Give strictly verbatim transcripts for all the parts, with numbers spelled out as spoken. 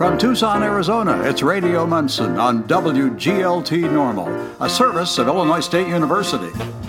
From Tucson, Arizona, it's Radio Munson on W G L T Normal, a service of Illinois State University.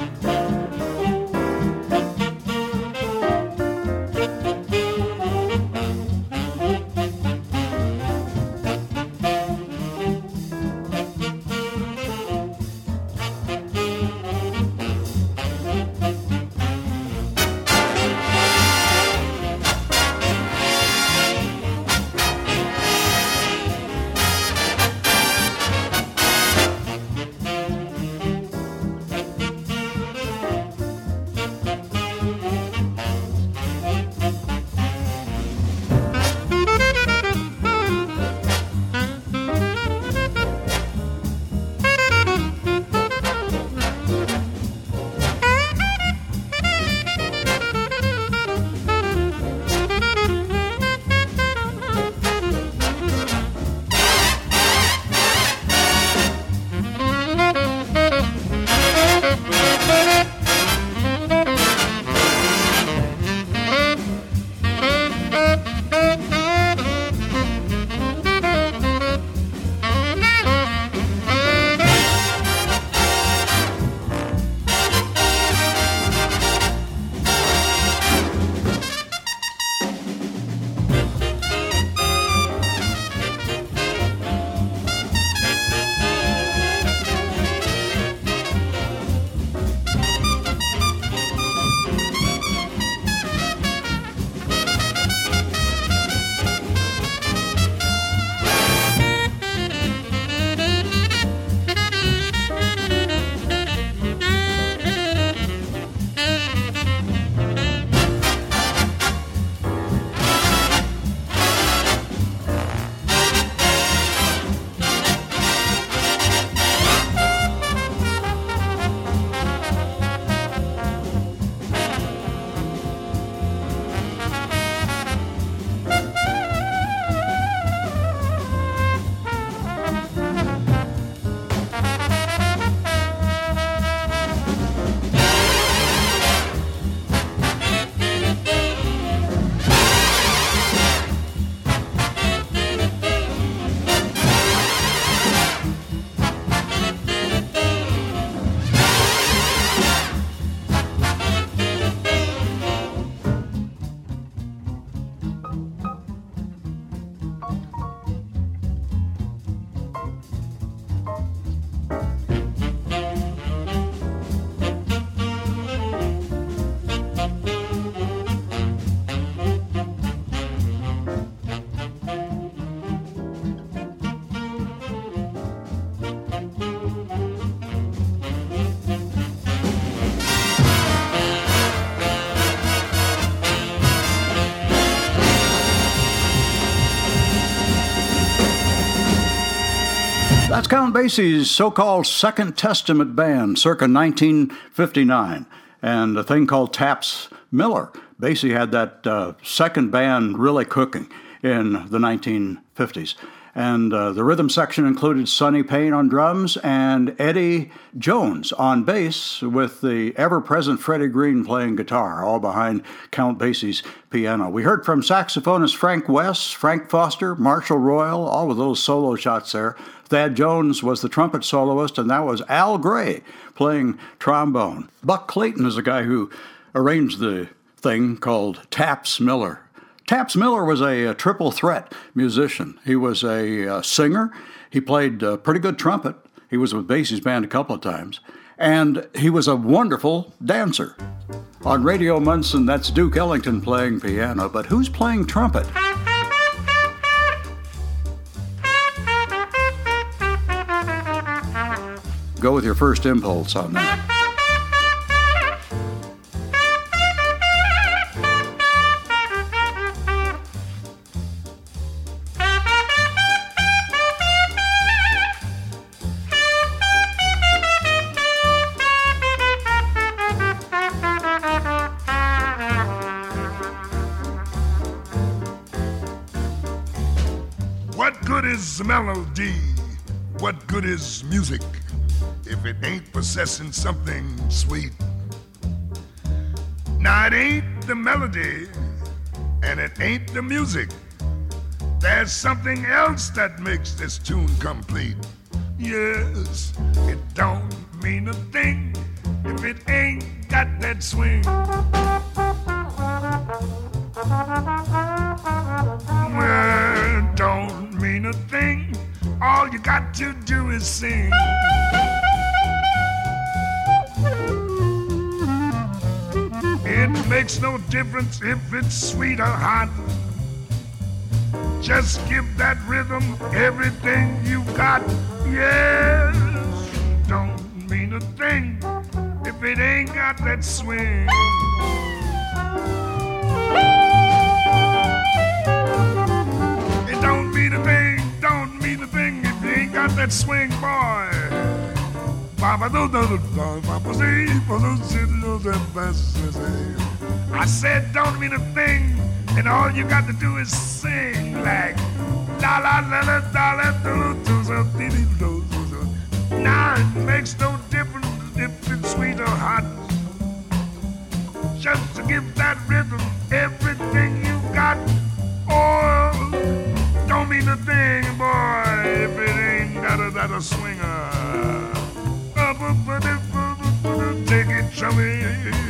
That's Count Basie's so-called Second Testament band, circa nineteen fifty-nine, and a thing called Taps Miller. Basie had that uh, second band really cooking in the nineteen fifties. And uh, the rhythm section included Sonny Payne on drums and Eddie Jones on bass, with the ever-present Freddie Green playing guitar, all behind Count Basie's piano. We heard from saxophonist Frank West, Frank Foster, Marshall Royal, all with little solo shots there. Thad Jones was the trumpet soloist, and that was Al Gray playing trombone. Buck Clayton is a guy who arranged the thing called Taps Miller. Taps Miller was a, a triple threat musician. He was a, a singer. He played a pretty good trumpet. He was with Basie's band a couple of times. And he was a wonderful dancer. On Radio Munson, that's Duke Ellington playing piano. But who's playing trumpet? Go with your first impulse on that. What good is melody? What good is music if it ain't possessing something sweet? Now it ain't the melody and it ain't the music, there's something else that makes this tune complete. Yes, it don't mean a thing if it ain't got that swing. Well, it don't mean a thing. All you got to do is sing. It makes no difference if it's sweet or hot. Just give that rhythm everything you got. Yes, don't mean a thing if it ain't got that swing. It don't mean a thing, don't mean a thing if you ain't got that swing, boy. I said don't mean a thing, and all you got to do is sing like la la la la la la do do do do do. Now it makes no difference if it's sweet or hot. Just to give that rhythm everything you got. Oh, don't mean a thing, boy, if it ain't got a, got a swinger. Take it, chummy.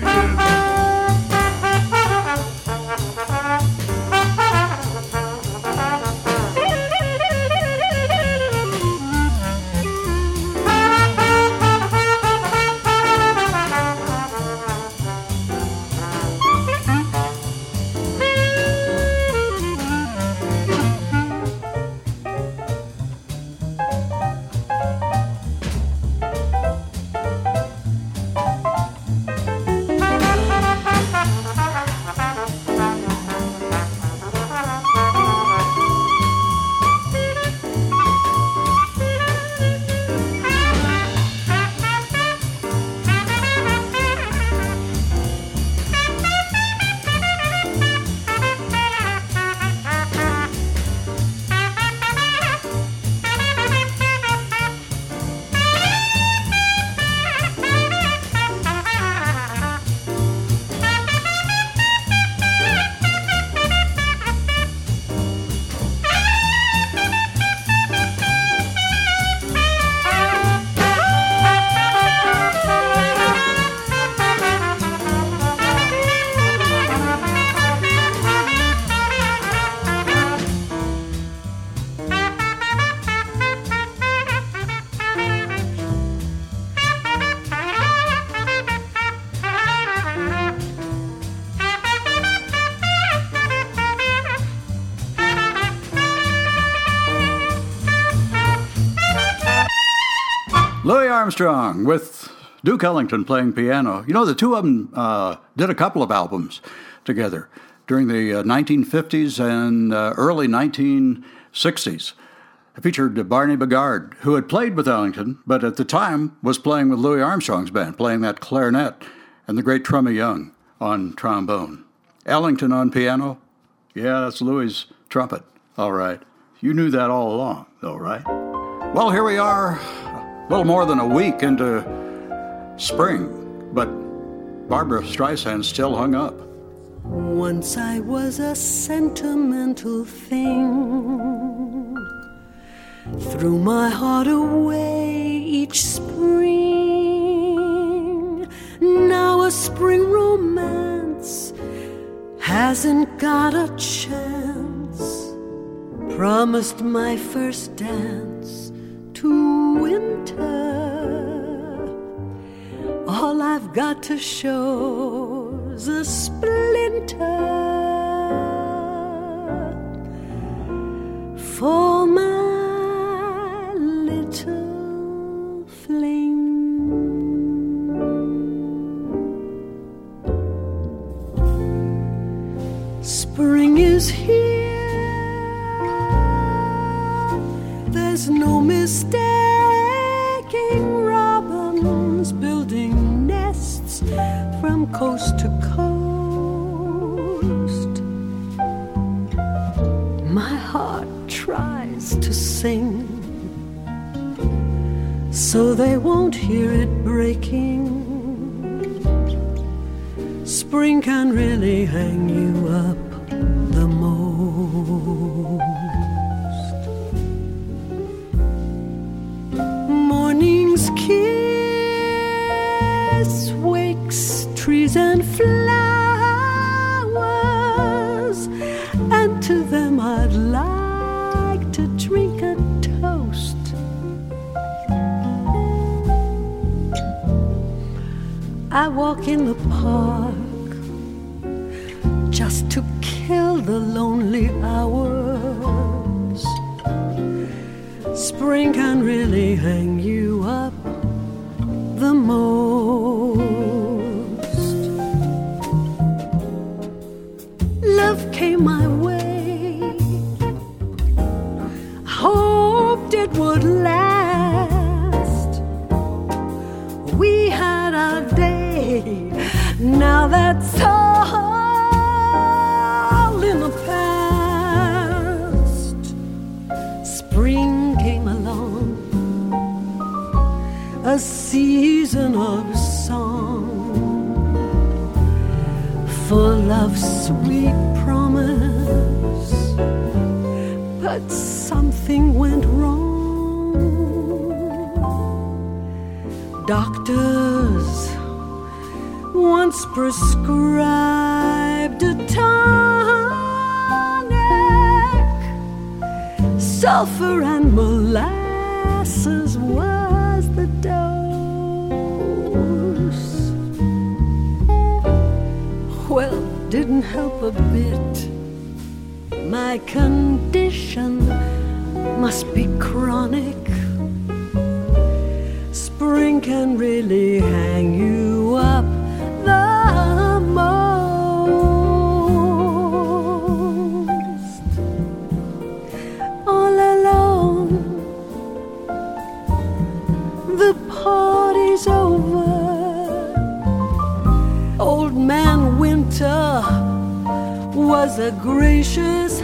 Louis Armstrong with Duke Ellington playing piano. You know, the two of them uh, did a couple of albums together during the uh, nineteen fifties and uh, early nineteen sixties. It featured Barney Bigard, who had played with Ellington, but at the time was playing with Louis Armstrong's band, playing that clarinet, and the great Trummy Young on trombone. Ellington on piano? Yeah, that's Louis' trumpet. All right. You knew that all along, though, right? Well, here we are, a little more than a week into spring, but Barbra Streisand's still hung up. Once I was a sentimental thing, threw my heart away each spring. Now a spring romance hasn't got a chance. Promised my first dance to winter. All I've got to show's a splinter for my little flame. Spring is here, there's no mistaking robins building nests from coast to coast. My heart tries to sing so they won't hear it breaking. Spring can really hang you up the most. kiss wakes trees and flowers, and to them I'd like to drink a toast. I walk in the park just to kill the lonely hours. Spring can really hang you up the most. Love came my way, hoped it would last. We had our day, now that's all in the past. Spring came along, a season of song, full of sweet promise, but something went wrong. Doctors once prescribed a tonic, sulfur and molasses was the dose. Well, didn't help a bit. My condition must be chronic. Spring can really hang you up the most. All alone, the party's over. Old Man Winter was a gracious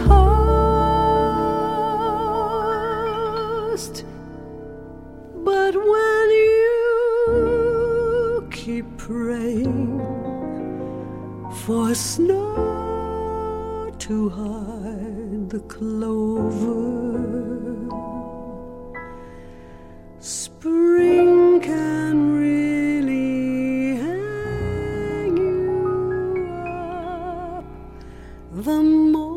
host, but when you keep praying for snow to hide the clover, spring can really hang you up the most.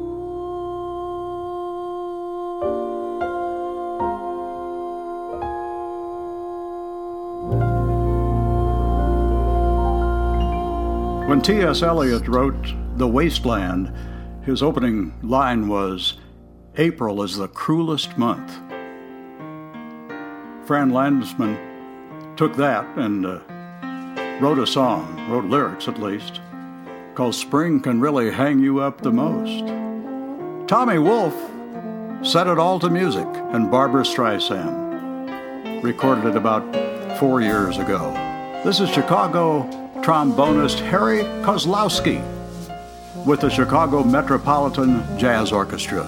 When T S Eliot wrote The Wasteland, his opening line was, "April is the cruelest month." Fran Landesman took that and uh, wrote a song, wrote lyrics at least, called Spring Can Really Hang You Up the Most. Tommy Wolfe set it all to music, and Barbra Streisand recorded it about four years ago. This is Chicago trombonist Harry Kozlowski with the Chicago Metropolitan Jazz Orchestra.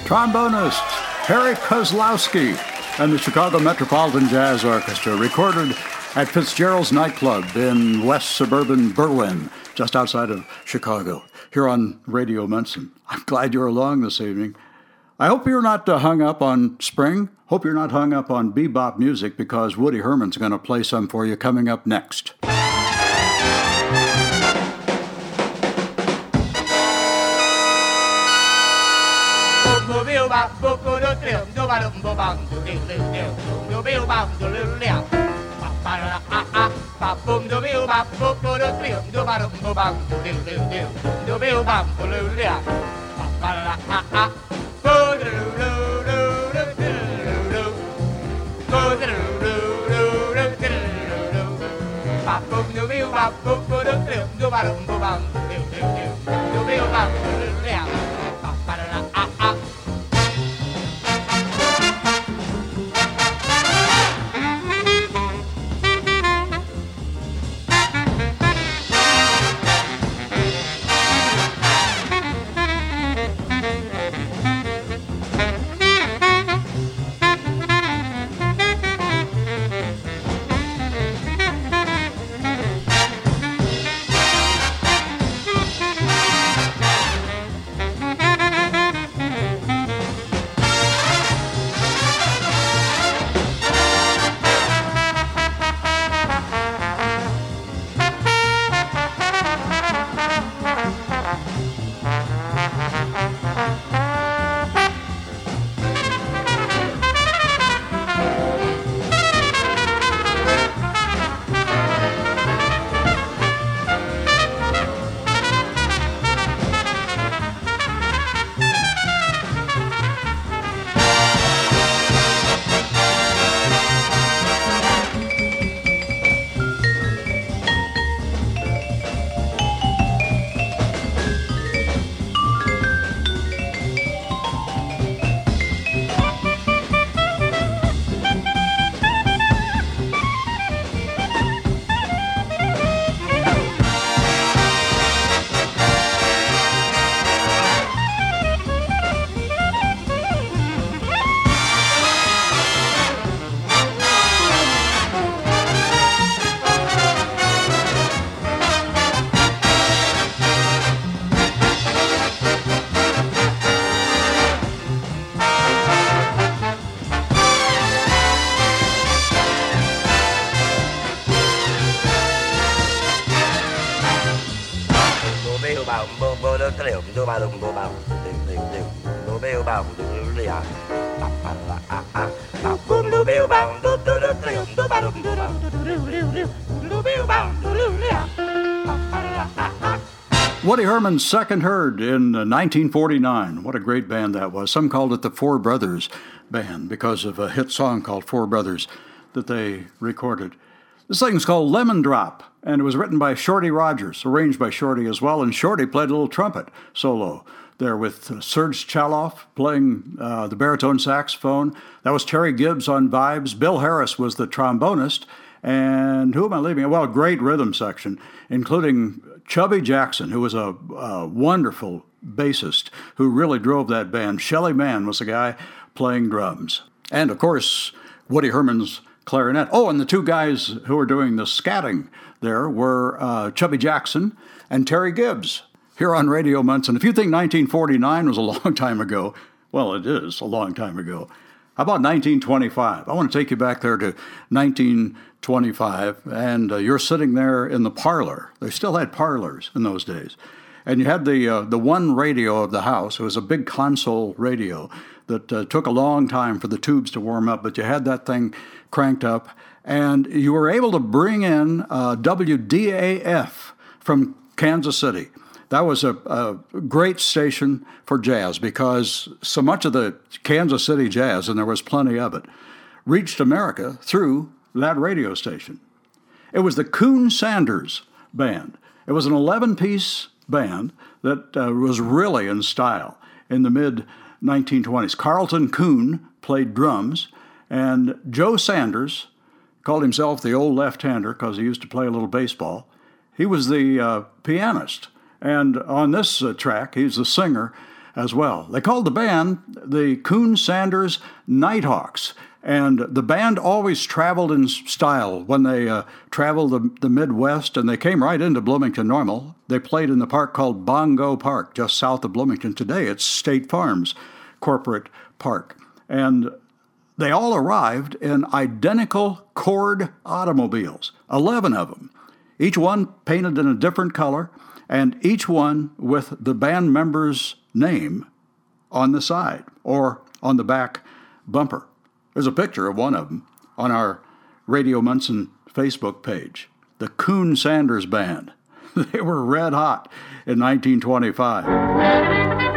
trombonist Harry Kozlowski and the Chicago Metropolitan Jazz Orchestra, recorded at Fitzgerald's nightclub in west suburban Berwyn, just outside of Chicago, here on Radio Munson. I'm glad you're along this evening. I hope you're not uh, hung up on spring. Hope you're not hung up on bebop music, because Woody Herman's going to play some for you coming up next. Woody Herman's Second Herd in nineteen forty-nine. What a great band that was. Some called it the Four Brothers Band because of a hit song called Four Brothers that they recorded. This thing's called Lemon Drop, and it was written by Shorty Rogers, arranged by Shorty as well, and Shorty played a little trumpet solo there with uh, Serge Chaloff playing uh, the baritone saxophone. That was Terry Gibbs on vibes. Bill Harris was the trombonist, and who am I leaving? Well, a great rhythm section, including Chubby Jackson, who was a, a wonderful bassist who really drove that band. Shelly Mann was the guy playing drums. And, of course, Woody Herman's clarinet. Oh, and the two guys who were doing the scatting there were uh, Chubby Jackson and Terry Gibbs here on Radio Munson. If you think nineteen forty-nine was a long time ago, well, it is a long time ago. How about nineteen twenty-five? I want to take you back there to nineteen twenty-five, and uh, you're sitting there in the parlor. They still had parlors in those days. And you had the uh, the one radio of the house. It was a big console radio that uh, took a long time for the tubes to warm up, but you had that thing cranked up, and you were able to bring in uh, W D A F from Kansas City. That was a, a great station for jazz because so much of the Kansas City jazz, and there was plenty of it, reached America through that radio station. It was the Coon Sanders Band. It was an eleven-piece band that uh, was really in style in the mid nineteen twenties. Carlton Coon played drums, and Joe Sanders called himself the old left-hander because he used to play a little baseball. He was the uh, pianist. And on this uh, track, he's the singer, as well. They called the band the Coon Sanders Nighthawks. And the band always traveled in style when they uh, traveled the, the Midwest, and they came right into Bloomington Normal. They played in the park called Bongo Park, just south of Bloomington. Today it's State Farm's corporate park. And they all arrived in identical Cord automobiles, eleven of them, each one painted in a different color, and each one with the band member's name on the side or on the back bumper. There's a picture of one of them on our Radio Munson Facebook page. The Coon Sanders Band. They were red hot in nineteen twenty-five.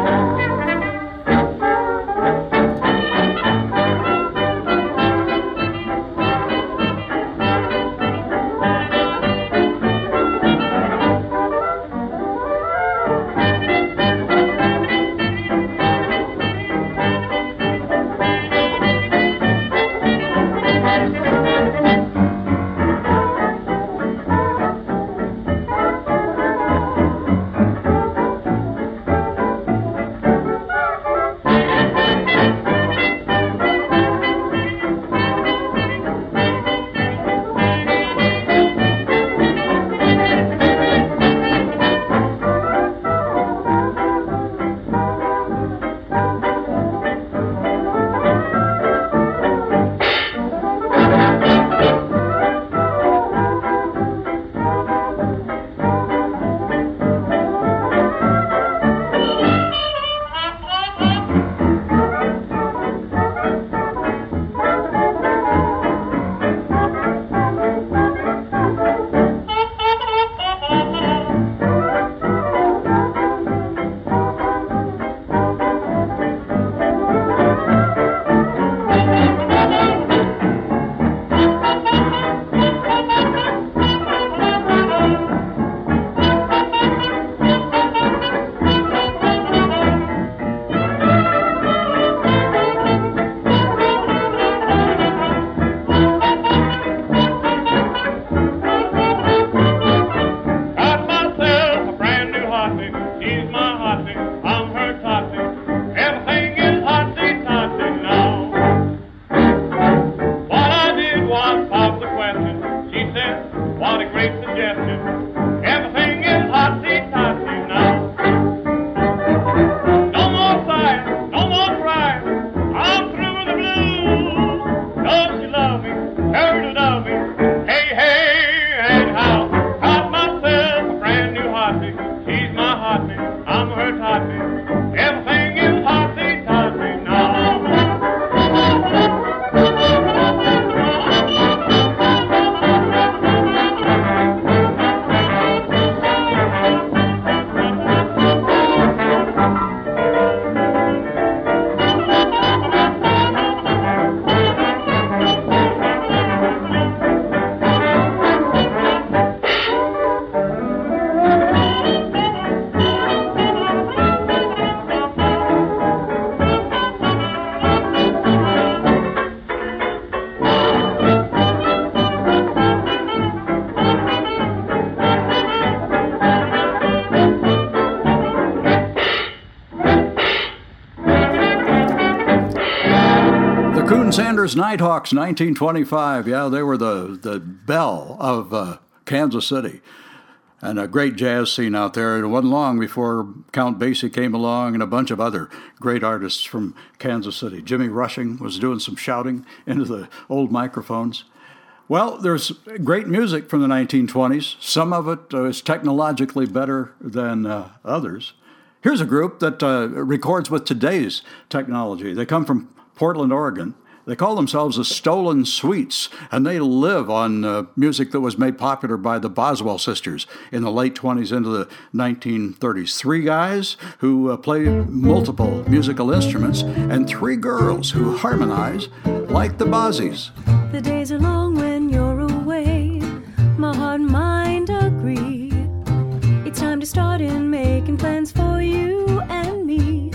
Sanders Nighthawks, nineteen twenty-five. Yeah, they were the, the belle of uh, Kansas City. And a great jazz scene out there. It wasn't long before Count Basie came along and a bunch of other great artists from Kansas City. Jimmy Rushing was doing some shouting into the old microphones. Well, there's great music from the nineteen twenties. Some of it uh, is technologically better than uh, others. Here's a group that uh, records with today's technology. They come from Portland, Oregon. They call themselves the Stolen Sweets, and they live on uh, music that was made popular by the Boswell sisters in the late twenties into the nineteen thirties. Three guys who uh, play multiple musical instruments, and three girls who harmonize like the Bozzies. The days are long when you're away, my heart and mind agree. It's time to start in making plans for you and me,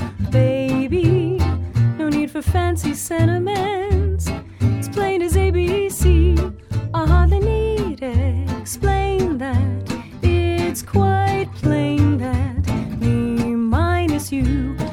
baby. No need for fancy sentiments, it's plain as A B C. I hardly need to explain that. It's quite plain that me minus you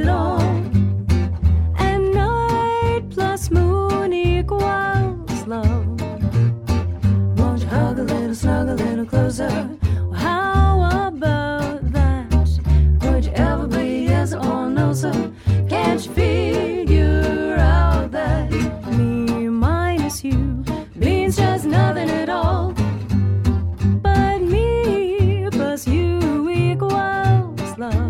it all. And night plus moon equals love. Won't you hug a little, snug a little closer? Well, how about that? Would you ever be yes or no, sir? Can't you figure out that me minus you means just nothing at all? But me plus you equals love.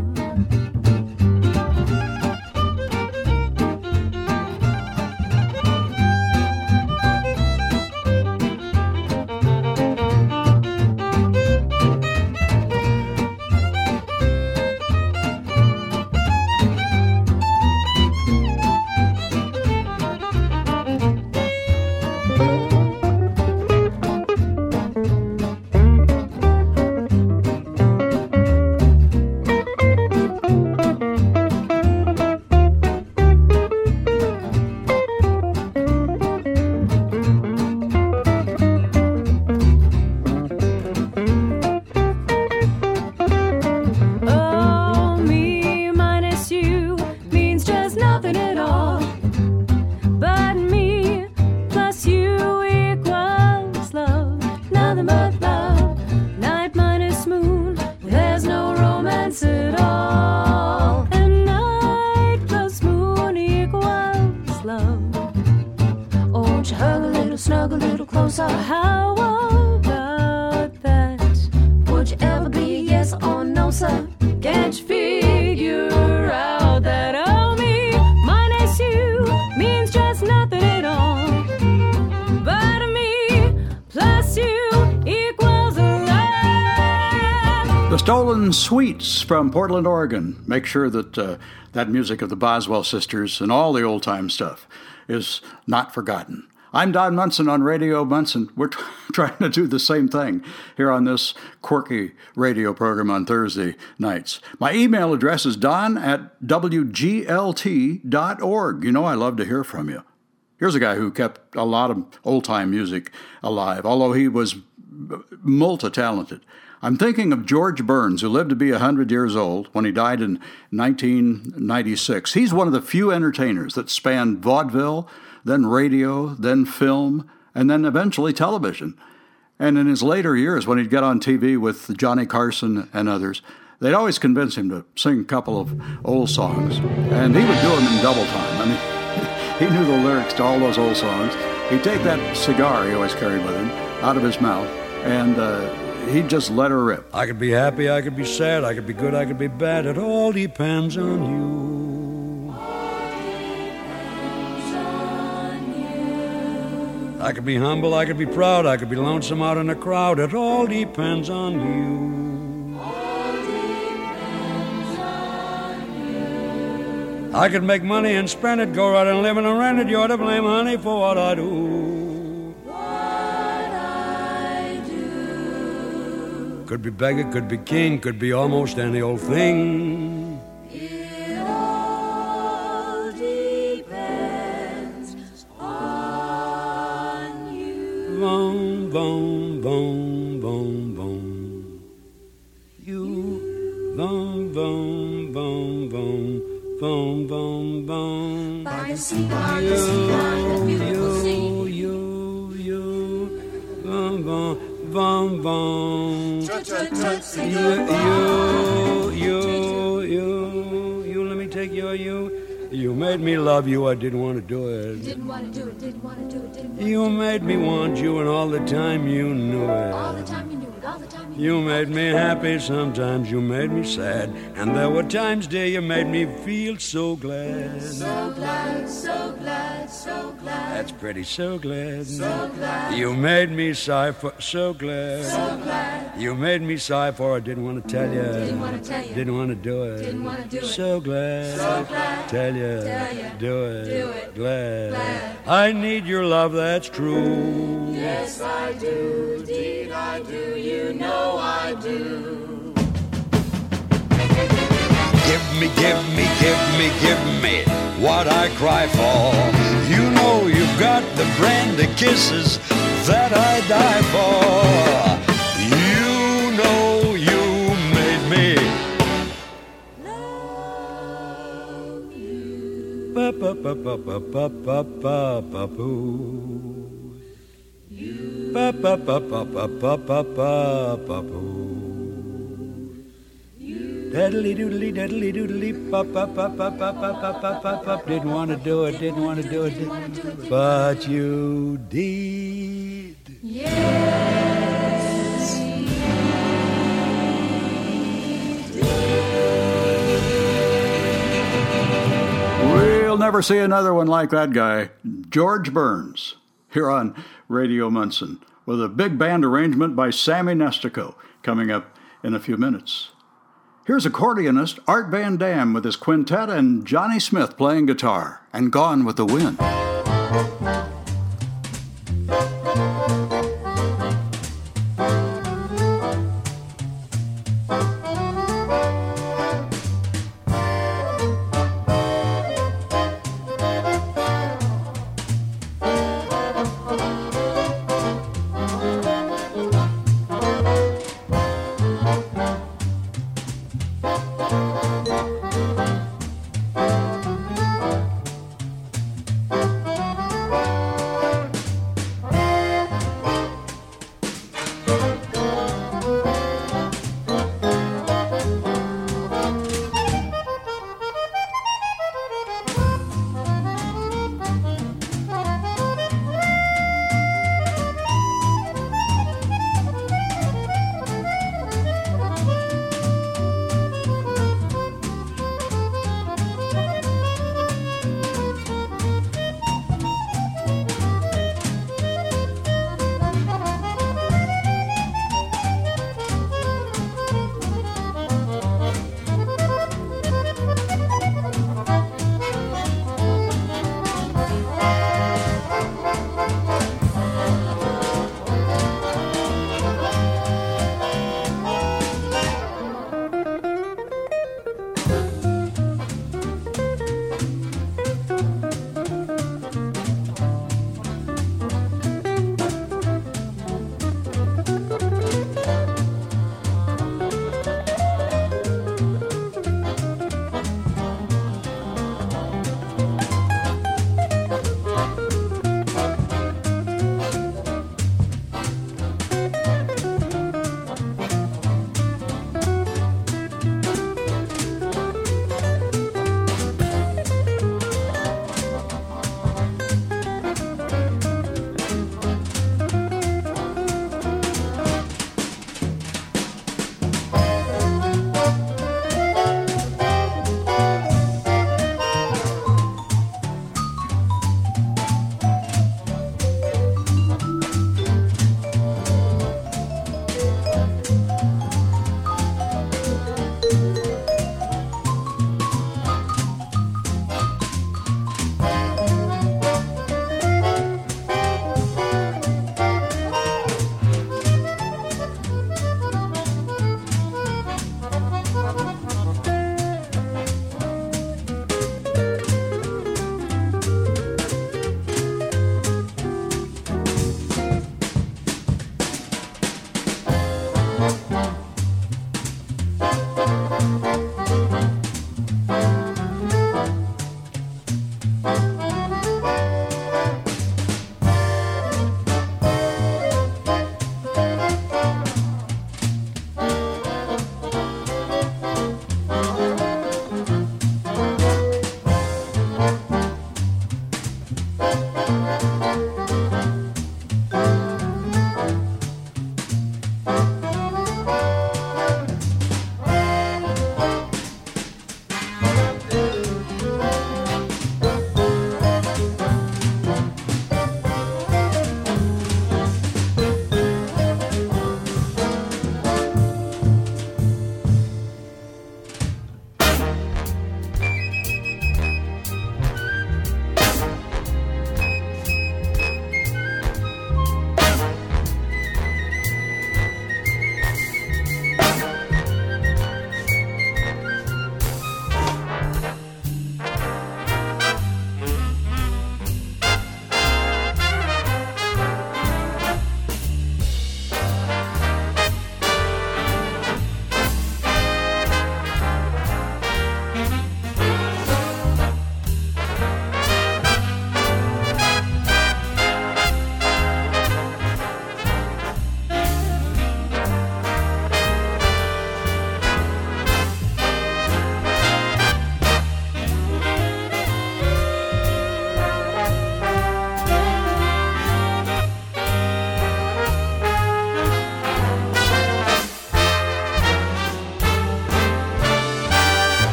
Oh, me minus you means just nothing at all. But me plus you equals love. Nothing but love. Night minus moon, there's no romance at all. And night plus moon equals love. Oh, won't you hug a little, snug a little closer? How about that? Would you ever be a yes or no, sir? Can't you figure out that oh, me minus you means just nothing at all? But me plus you equals love. The Stolen Sweets from Portland, Oregon. Make sure that uh, that music of the Boswell sisters and all the old-time stuff is not forgotten. I'm Don Munson on Radio Munson. We're t- trying to do the same thing here on this quirky radio program on Thursday nights. My email address is don at w g l t dot org. You know I love to hear from you. Here's a guy who kept a lot of old-time music alive, although he was multi-talented. I'm thinking of George Burns, who lived to be one hundred years old when he died in nineteen ninety-six. He's one of the few entertainers that spanned vaudeville, then radio, then film, and then eventually television. And in his later years, when he'd get on T V with Johnny Carson and others, they'd always convince him to sing a couple of old songs, and he would do them in double time. I mean, he knew the lyrics to all those old songs. He'd take that cigar he always carried with him out of his mouth, and uh, he'd just let her rip. I could be happy, I could be sad, I could be good, I could be bad. It all depends on you. I could be humble, I could be proud, I could be lonesome out in a crowd. It all depends on you. All depends on you. I could make money and spend it, go out and live in a rented. You're to blame, honey, for what I do. What I do. Could be beggar, could be king, could be almost any old thing. It all depends on you. Boom, boom, boom, boom, boom. You, boom, boom, boom, boom, boom, boom, boom. By the sea, by the sea, by the beautiful sea. You, you, you, boom, boom, boom, boom. You, you, you, you, you, let me take your you. You made me love you, I didn't want to do it. Didn't want to do it, didn't want to do it, didn't want to do it. You made me want you, and all the time you knew it. All the time you knew it, all the time you knew You it. made me happy, sometimes you made me sad. And there were times, dear, you made me feel so glad. So glad, so glad, so glad. That's pretty, so glad. So glad. You made me sigh for, so glad. So glad. You made me sigh for, I didn't want to tell you. Didn't want to tell you. Didn't want to do it. Didn't want to do it. So glad. So glad. Tell you. Tell you. Do it. Do it. Glad. Glad. I need your love, that's true. Yes, I do, indeed I do, you know I do. Give me, give me, give me, give me what I cry for. You know you've got the brand of kisses that I die for. You know you made me. Love pa pa pa pa pa pa pa pa pa poo. Pa pa pa pa pa pa pa pa pa poo. Daddly doodly daddly doodly pa pa pa pa pa pa pa pa pa pa. Didn't want to do it, didn't want to do it, didn't. But you did. Yes. We'll never see another one like that guy, George Burns, here on Radio Munson, with a big band arrangement by Sammy Nestico, coming up in a few minutes. Here's accordionist Art Van Dam with his quintet and Johnny Smith playing guitar, and Gone with the Wind.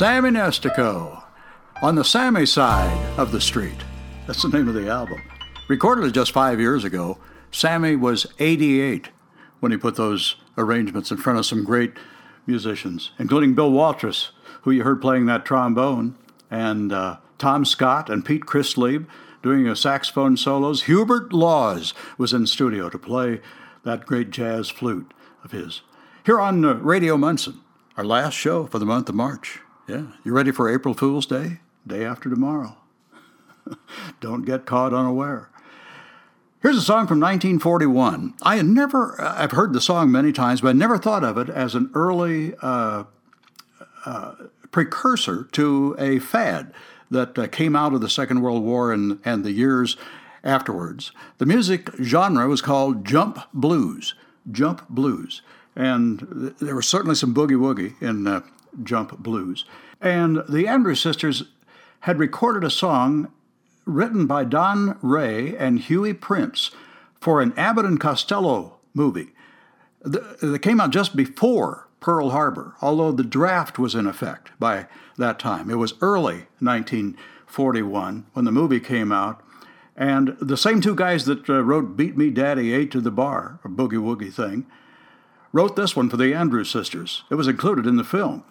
Sammy Nestico, On the Sammy Side of the Street. That's the name of the album. Recorded it just five years ago. Sammy was eighty-eight when he put those arrangements in front of some great musicians, including Bill Walters, who you heard playing that trombone, and uh, Tom Scott and Pete Christlieb doing a saxophone solos. Hubert Laws was in studio to play that great jazz flute of his. Here on uh, Radio Munson, our last show for the month of March. Yeah, you ready for April Fool's Day? Day after tomorrow. Don't get caught unaware. Here's a song from nineteen forty-one. I had never, I've heard the song many times, but I never thought of it as an early uh, uh, precursor to a fad that uh, came out of the Second World War and, and the years afterwards. The music genre was called jump blues, jump blues. And there was certainly some boogie-woogie in uh, jump blues. And the Andrews Sisters had recorded a song written by Don Ray and Huey Prince for an Abbott and Costello movie that came out just before Pearl Harbor, although the draft was in effect by that time. It was early nineteen forty-one when the movie came out, and the same two guys that uh, wrote Beat Me Daddy A to the Bar, a boogie-woogie thing, wrote this one for the Andrews Sisters. It was included in the film.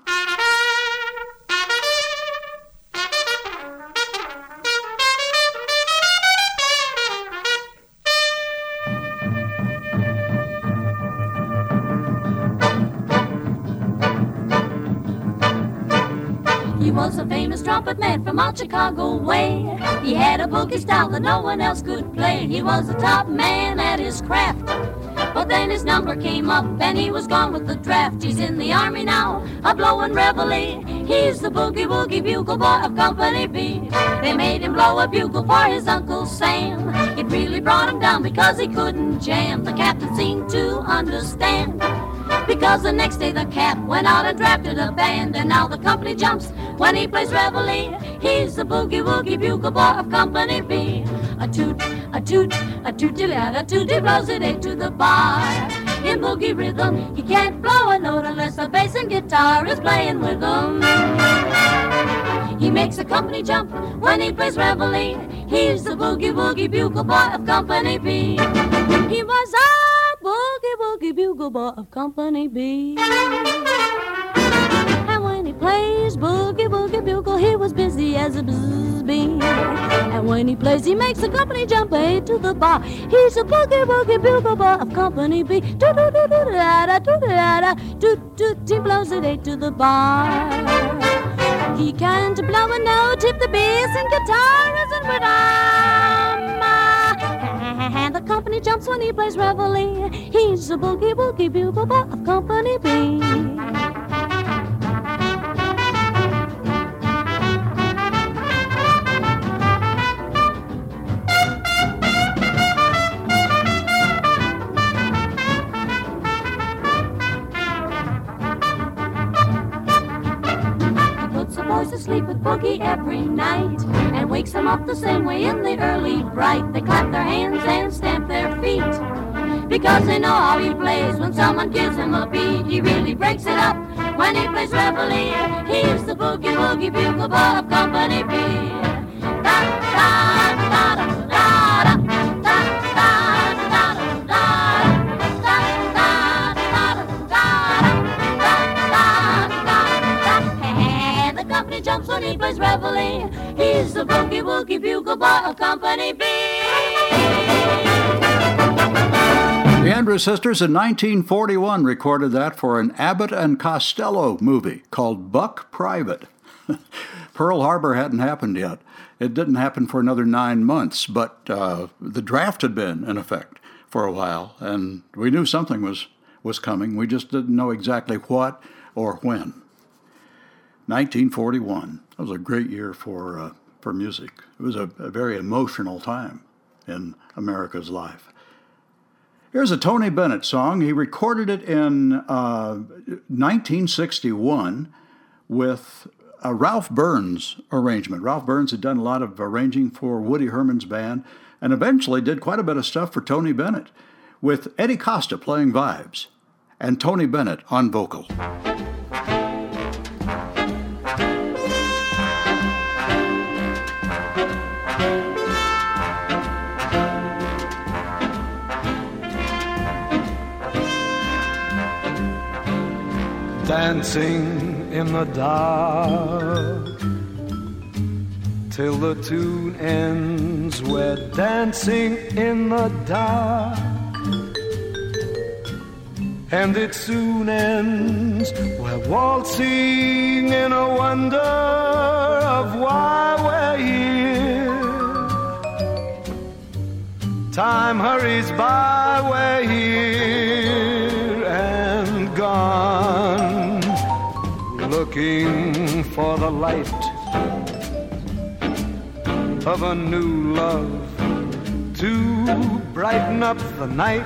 He was a famous trumpet man from out Chicago way. He had a boogie style that no one else could play. He was a top man at his craft. But then his number came up and he was gone with the draft. He's in the army now, a blowin' reveille. He's the boogie-woogie bugle boy of Company B. They made him blow a bugle for his Uncle Sam. It really brought him down because he couldn't jam. The captain seemed to understand, because the next day the cap went out and drafted a band. And now the company jumps when he plays reveille. He's the boogie-woogie bugle boy of Company B. A toot, a toot, a toot-a-toot, a toot, he blows it eight to the bar. In boogie rhythm, he can't blow a note unless the bass and guitar is playing with him. He makes a company jump when he plays reveille. He's the boogie-woogie bugle boy of Company B. He was a boogie-woogie bugle boy of Company B. And when he plays boogie-woogie bugle, he was busy as a bzz bee. And when he plays, he makes the company jump eight to the bar. He's a boogie-woogie bugle boy of Company B. Do-do-do-do-da-da, do-da-da, do-do, he blows it eight to the bar. He can't blow a note if the bass and guitar isn't with him. And the company jumps when he plays reveille. He's a boogie-woogie bugle boy of Company B. To sleep with boogie every night and wakes them up the same way in the early bright. They clap their hands and stamp their feet because they know how he plays. When someone gives him a beat, he really breaks it up when he plays reveille. He's the boogie-woogie bugle boy of Company B. Da, da, da, da, da, da, da, da, da, da, company jumps when he plays reveille. He's the boogie-woogie bugle boy of Company B. The Andrews Sisters in nineteen forty-one recorded that for an Abbott and Costello movie called Buck Private. Pearl Harbor hadn't happened yet. It didn't happen for another nine months, but uh, the draft had been in effect for a while, and we knew something was, was coming. We just didn't know exactly what or when. nineteen forty-one. That was a great year for uh, for music. It was a, a very emotional time in America's life. Here's a Tony Bennett song. He recorded it in uh, nineteen sixty-one with a Ralph Burns arrangement. Ralph Burns had done a lot of arranging for Woody Herman's band and eventually did quite a bit of stuff for Tony Bennett, with Eddie Costa playing vibes and Tony Bennett on vocal. dancing in the dark till the tune ends. We're dancing in the dark, and it soon ends. We're waltzing in a wonder of why we're here. Time hurries by, we're here and gone, looking for the light of a new love to brighten up the night.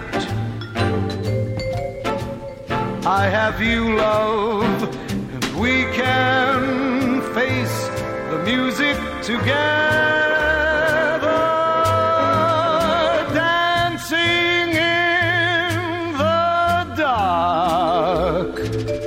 I have you, love, and we can face the music together, dancing in the dark.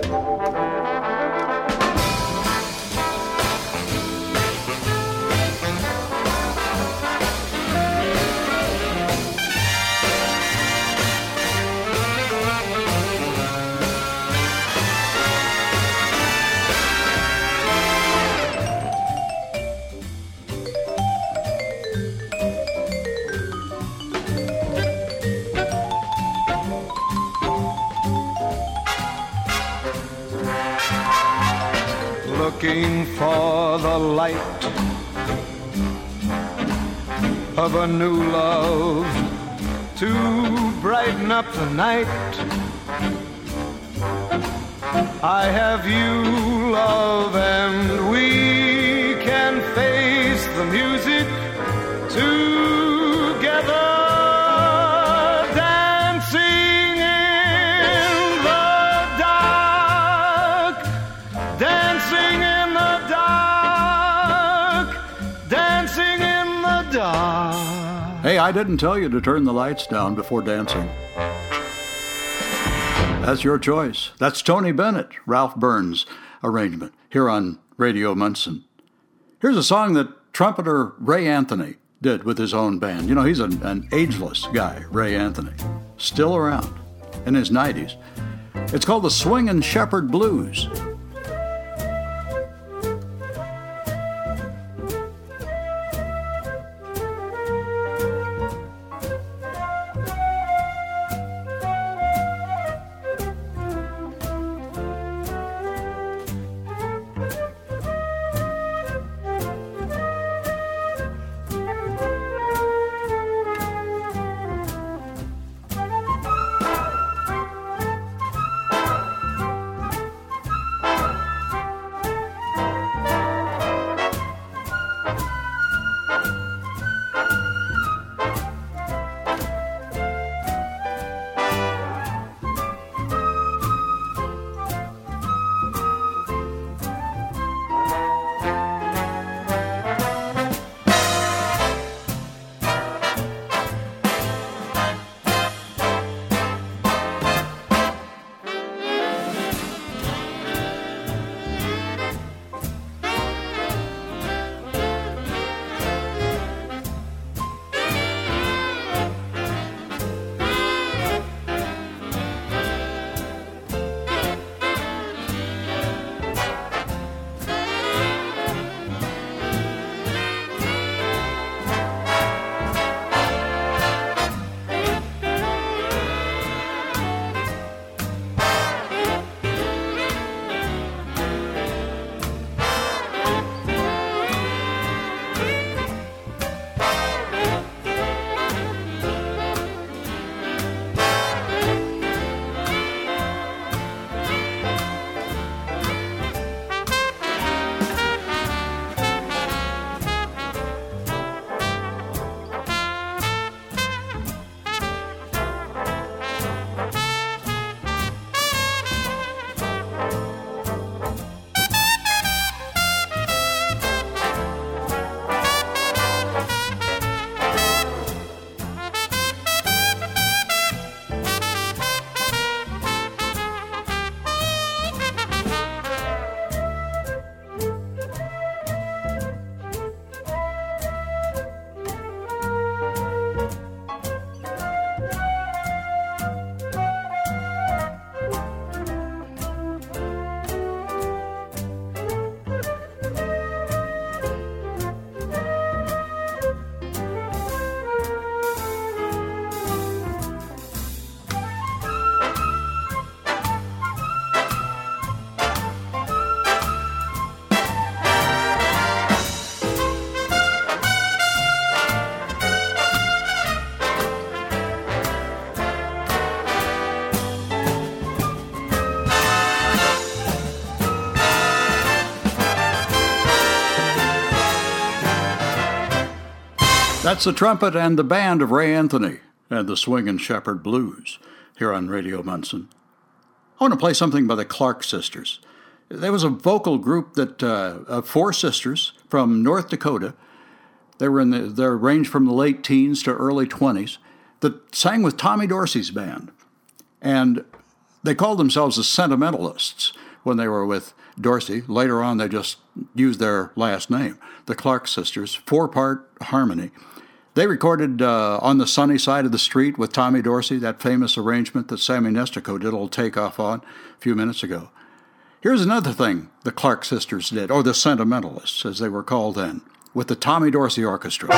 Looking for the light of a new love to brighten up the night. I have you, love, and we can face the music together, dancing in the dark, dancing in the dark, dancing in the dark. Hey, I didn't tell you to turn the lights down before dancing. That's your choice. That's Tony Bennett, Ralph Burns' arrangement here on Radio Munson. Here's a song that trumpeter Ray Anthony did with his own band. You know, he's an, an ageless guy, Ray Anthony, still around in his nineties. It's called the Swingin' Shepherd Blues. That's the trumpet and the band of Ray Anthony and the Swingin' Shepherd Blues here on Radio Munson. I want to play something by the Clark Sisters. There was a vocal group that uh, of four sisters from North Dakota. They were in the, their range from the late teens to early twenties that sang with Tommy Dorsey's band. And they called themselves the Sentimentalists when they were with Dorsey. Later on, they just used their last name. The Clark Sisters, four-part harmony. They recorded uh, On the Sunny Side of the Street with Tommy Dorsey, that famous arrangement that Sammy Nestico did a little takeoff on a few minutes ago. Here's another thing the Clark Sisters did, or the Sentimentalists, as they were called then, with the Tommy Dorsey Orchestra.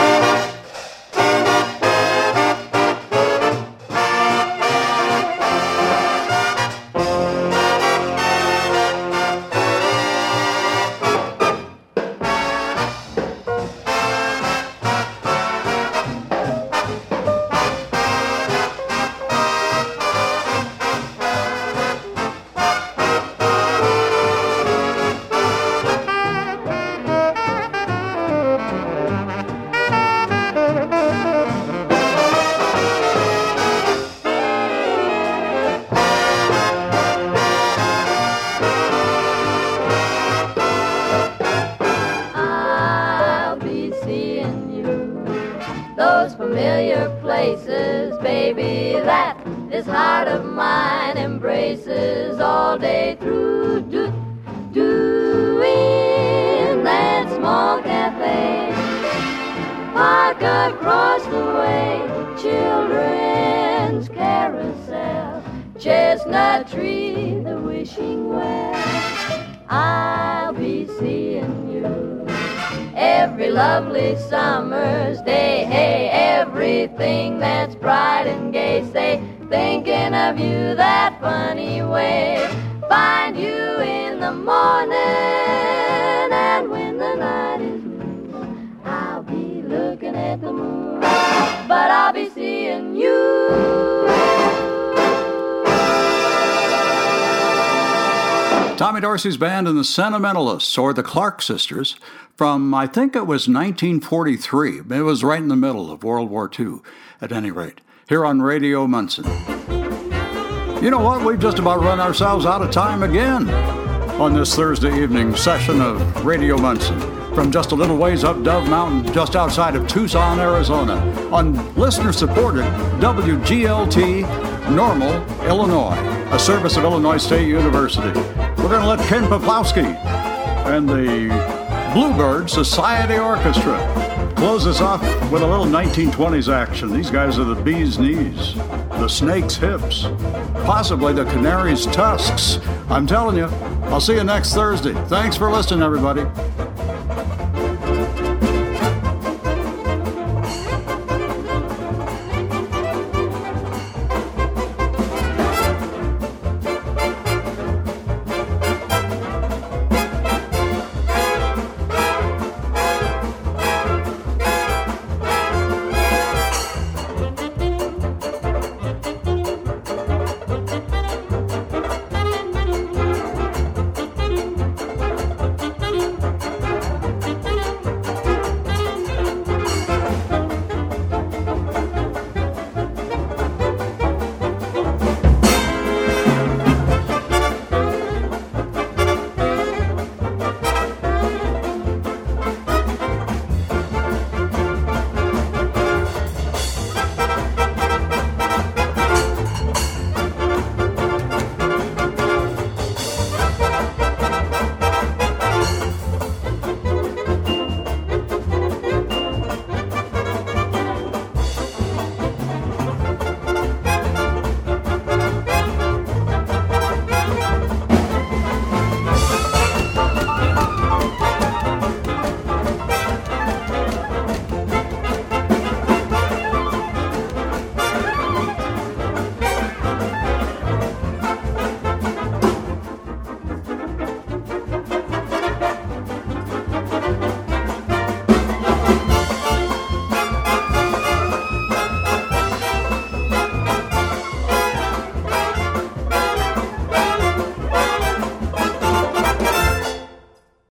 Tommy Dorsey's band and the Sentimentalists, or the Clark Sisters, from, I think it was nineteen forty-three. It was right in the middle of World War Two, at any rate, here on Radio Munson. You know what? We've just about run ourselves out of time again on this Thursday evening session of Radio Munson, from just a little ways up Dove Mountain, just outside of Tucson, Arizona, on listener-supported W G L T Normal, Illinois, a service of Illinois State University. We're going to let Ken Poplowski and the Bluebird Society Orchestra close us off with a little nineteen twenties action. These guys are the bee's knees, the snake's hips, possibly the canary's tusks. I'm telling you, I'll see you next Thursday. Thanks for listening, everybody.